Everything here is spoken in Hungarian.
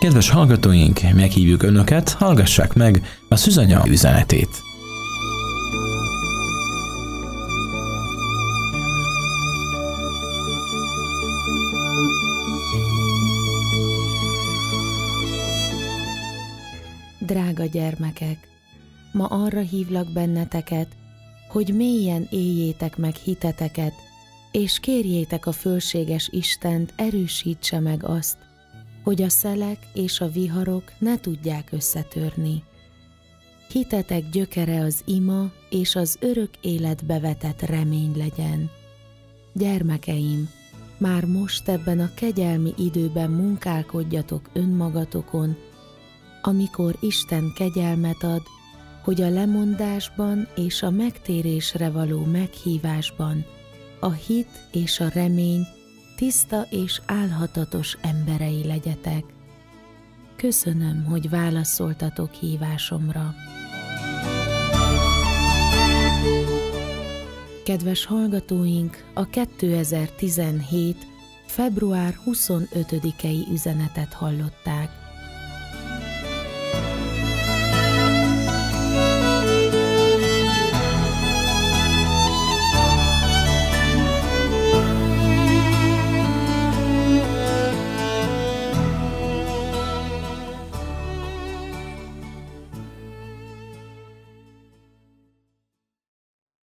Kedves hallgatóink, meghívjuk Önöket, hallgassák meg a Szűzanya üzenetét. Drága gyermekek, ma arra hívlak benneteket, hogy mélyen éljétek meg hiteteket, és kérjétek a fölséges Istent, erősítse meg azt, hogy a szelek és a viharok ne tudják összetörni. Hitetek gyökere az ima és az örök életbe vetett remény legyen. Gyermekeim, már most ebben a kegyelmi időben munkálkodjatok önmagatokon, amikor Isten kegyelmet ad, hogy a lemondásban és a megtérésre való meghívásban a hit és a remény tiszta és álhatatos emberei legyetek. Köszönöm, hogy válaszoltatok hívásomra. Kedves hallgatóink, a 2017. február 25-i üzenetet hallották.